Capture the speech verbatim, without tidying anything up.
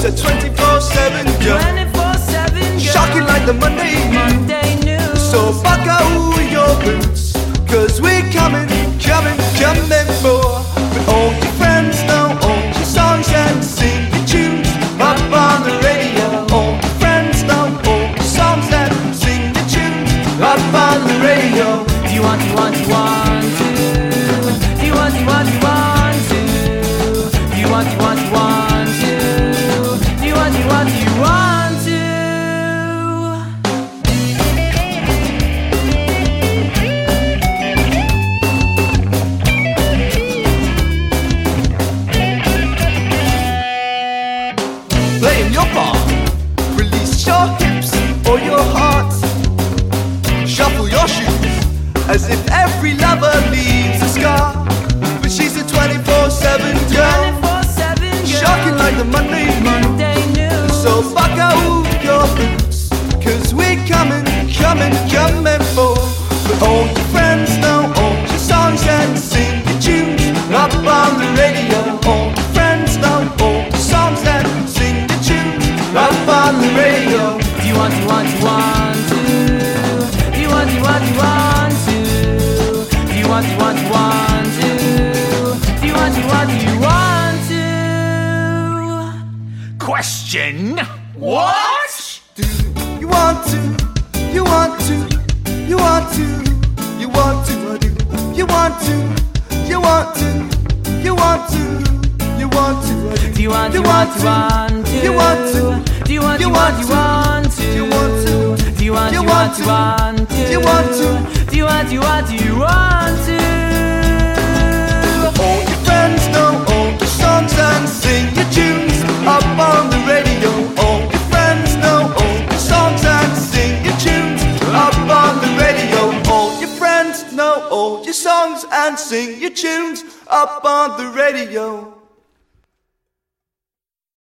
twenty-four seven girl, twenty-four seven girl, shocking like the Monday, Monday news. So buckle your boots, cause we're coming, coming, coming for. With all your friends know all your songs and sing your tunes up on the radio. All your friends know all your songs and sing your tunes up on the radio. Do you want, do you want, do you want to? Do you want, do you want, do you want to? Do you want, do you want, do you want to? Do you want, do you want, do you want to? Play in your bar, release your hips or your heart. Shuffle your shoes as if every lover leaves a scar. But she's a twenty-four seven girl, twenty-four seven girl, shocking like the Monday, Monday news. So buckle your boots, cause we're coming, coming, coming for. But all your friends know all your songs and sing your tunes up on the radio. All your friends know all your songs and sing your tunes up on the radio. Do you want, do you want, do you want to? Do you want, do you want, do you want to? Do you want, do you want, do you want to? Do you want, do you want, do you want to? Question. What? Do you want to? You want to? You want to? You want to? I do. You want to? You want to? You want to? You want to? I do. Do you want, do you want, do you want to? You want to? Do you want, do you want, do you want to? You want to? Do you want, do you want, do you want to? You want to? Do you want, do you want, do you want to? All your friends know all the songs and sing your tunes up on the radio. All your friends know all the songs and sing your tunes up on the radio. All your friends know all your songs and sing your tunes up on the radio.